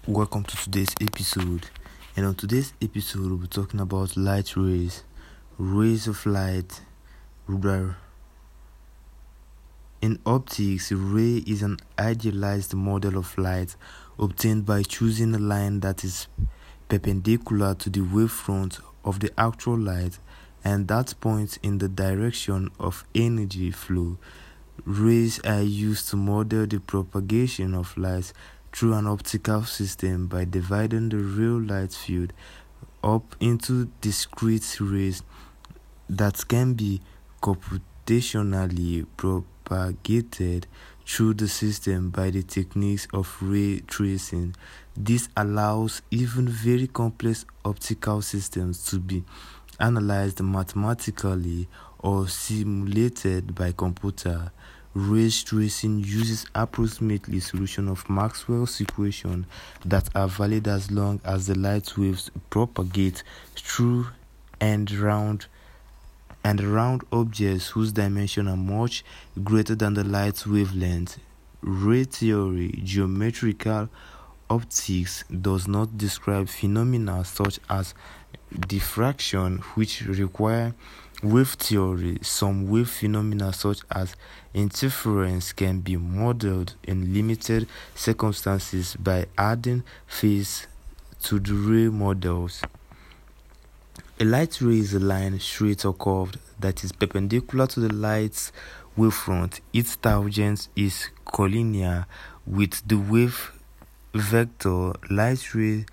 Welcome to today's episode. And on today's episode, we'll be talking about light rays, rays of light. In optics, a ray is an idealized model of light obtained by choosing a line that is perpendicular to the wavefront of the actual light and that points in the direction of energy flow. Rays are used to model the propagation of light through an optical system by dividing the real light field up into discrete rays that can be computationally propagated through the system by the techniques of ray tracing. This allows even very complex optical systems to be analyzed mathematically or simulated by computer. Ray tracing uses approximately solution of Maxwell's equations that are valid as long as the light waves propagate through and around objects whose dimensions are much greater than the light wavelength. Ray theory, geometrical optics, does not describe phenomena such as diffraction, which require wave theory. Some wave phenomena such as interference can be modeled in limited circumstances by adding phase to the ray models. A light ray is a line, straight or curved, that is perpendicular to the light's wavefront. Its tangent is collinear with the wave vector. Light rays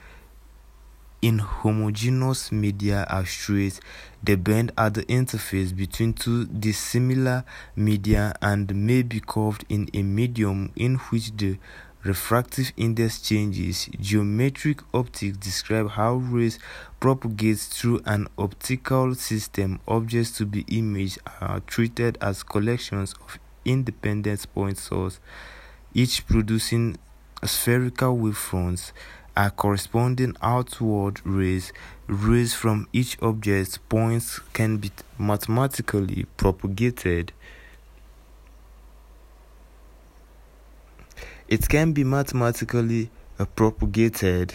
in homogeneous media are straight. They bend at the interface between two dissimilar media and may be curved in a medium in which the refractive index changes. Geometric optics describe how rays propagate through an optical system. Objects to be imaged are treated as collections of independent point sources, each producing spherical wavefronts. Are corresponding outward rays. Rays from each object's points can be mathematically propagated. It can be mathematically propagated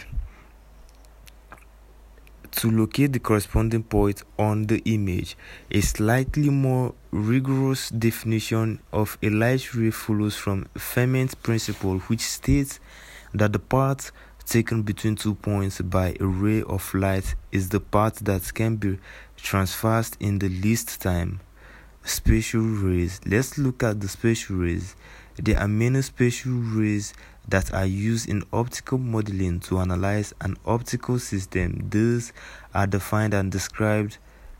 to locate the corresponding point on the image. A slightly more rigorous definition of a light ray follows from Fermat's principle, which states that the path taken between 2 points by a ray of light is the path that can be traversed in the least time. Spatial rays. Let's look at the spatial rays. There are many spatial rays that are used in optical modeling to analyze an optical system. These are defined and described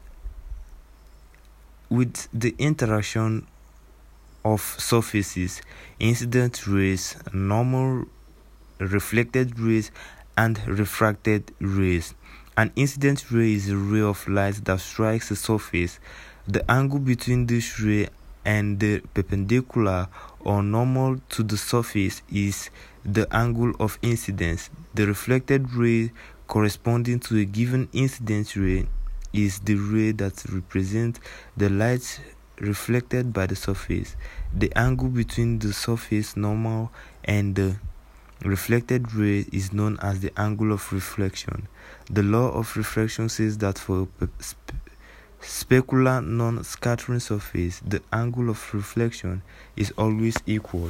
with the interaction of surfaces, incident rays, normal reflected rays, and refracted rays. An incident ray is a ray of light that strikes a surface. The angle between this ray and the perpendicular or normal to the surface is the angle of incidence. The reflected ray corresponding to a given incident ray is the ray that represents the light reflected by the surface. The angle between the surface normal and the reflected ray is known as the angle of reflection. The law of refraction says that for a specular non-scattering surface, the angle of reflection is always equal.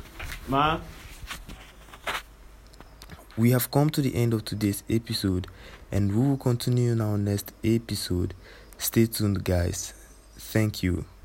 We have come to the end of today's episode, and we will continue in our next episode. Stay tuned, guys. Thank you.